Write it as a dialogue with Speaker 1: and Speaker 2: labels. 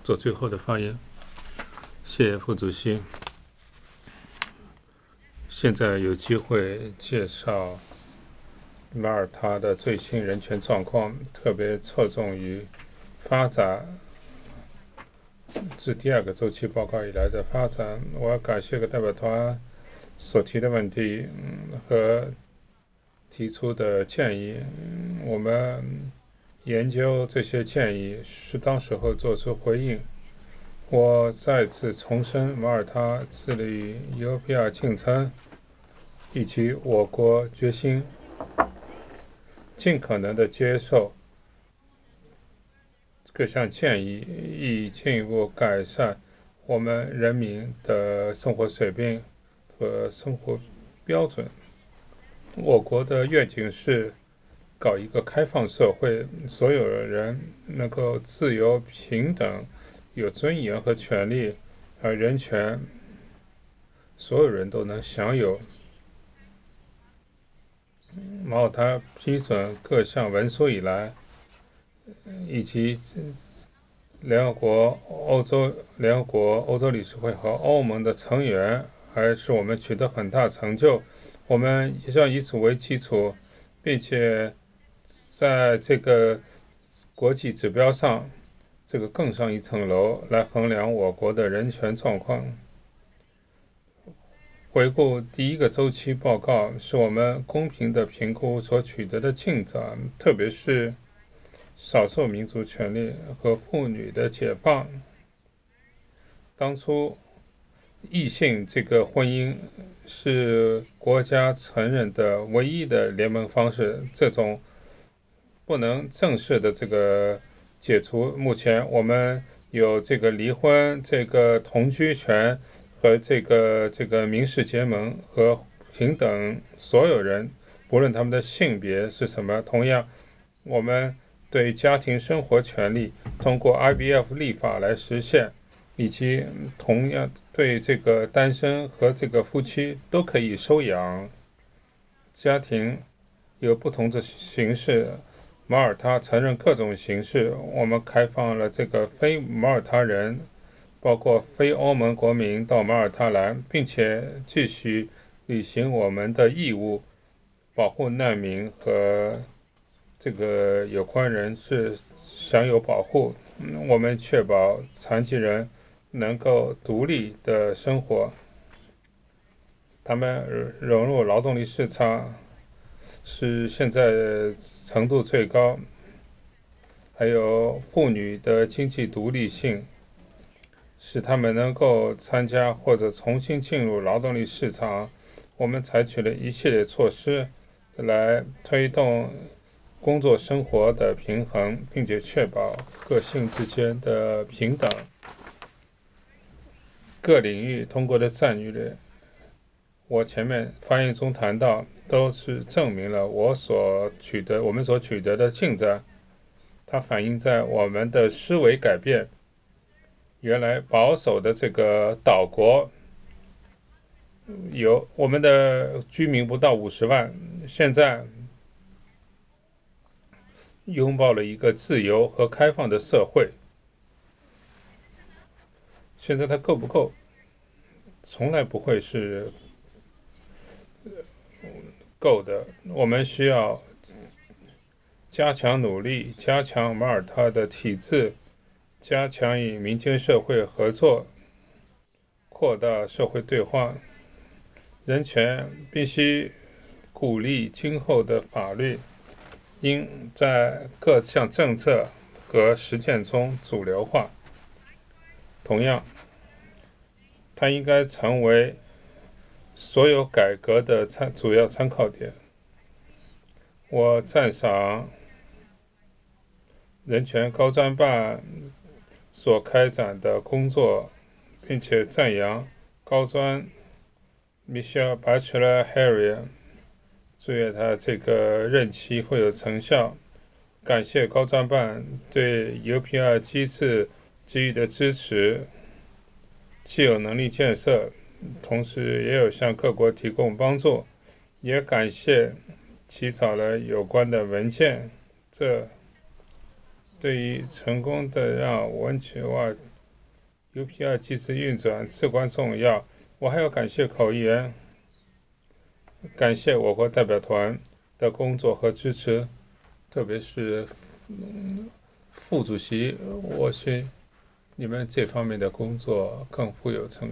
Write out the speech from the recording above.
Speaker 1: 做最后的发言。谢谢副主席。现在有机会介绍马耳他的最新人权状况，特别侧重于发展，自第二个周期报告以来的发展。我要感谢代表团所提的问题和提出的建议。我们研究这些建议，适当时候做出回应。我再次重申马耳他致力于尤比亚进程，以及我国决心尽可能的接受各项建议，以进一步改善我们人民的生活水平和生活标准。我国的愿景是搞一个开放社会，所有人能够自由平等，有尊严和权利，人权所有人都能享有。马耳他批准各项文书以来，以及联合国、欧洲理事会和欧盟的成员，还是我们取得很大成就。我们也要以此为基础，并且在这个国际指标上，更上一层楼来衡量我国的人权状况。回顾第一个周期报告，是我们公平的评估所取得的进展，特别是少数民族权利和妇女的解放。当初异性婚姻是国家承认的唯一的联盟方式，这种不能正式的解除。目前我们有离婚、同居权和民事结盟和平等，所有人不论他们的性别是什么。同样，我们对家庭生活权利通过 IVF 立法来实现，以及同样对单身和夫妻都可以收养。家庭有不同的形式，马耳他承认各种形式。我们开放了非马耳他人，包括非欧盟国民到马耳他来，并且继续履行我们的义务，保护难民和有关人士享有保护。我们确保残疾人能够独立的生活，他们融入劳动力市场是现在程度最高，还有妇女的经济独立性，使他们能够参加或者重新进入劳动力市场。我们采取了一系列措施来推动工作生活的平衡，并且确保各性之间的平等。各领域通过的战略，我前面发言中谈到，都是证明了我们所取得的进展。它反映在我们的思维改变。原来保守的岛国，我们的居民不到50万，现在拥抱了一个自由和开放的社会。现在它够不够？从来不会是够的。我们需要加强努力，加强马耳他的体制，加强与民间社会合作，扩大社会对话。人权必须鼓励今后的法律应在各项政策和实践中主流化。同样，它应该成为所有改革的主要参考点。我赞赏人权高专办所开展的工作，并且赞扬高专 Michelle Bachelet Harrier， 祝愿他任期会有成效。感谢高专办对 UPR 机制给予的支持，既有能力建设，同时也有向各国提供帮助。也感谢起草了有关的文件，这对于成功的让温切瓦 UPR 机制运转至关重要。我还要感谢考员，感谢我国代表团的工作和支持，特别是副主席，我信你们这方面的工作更富有成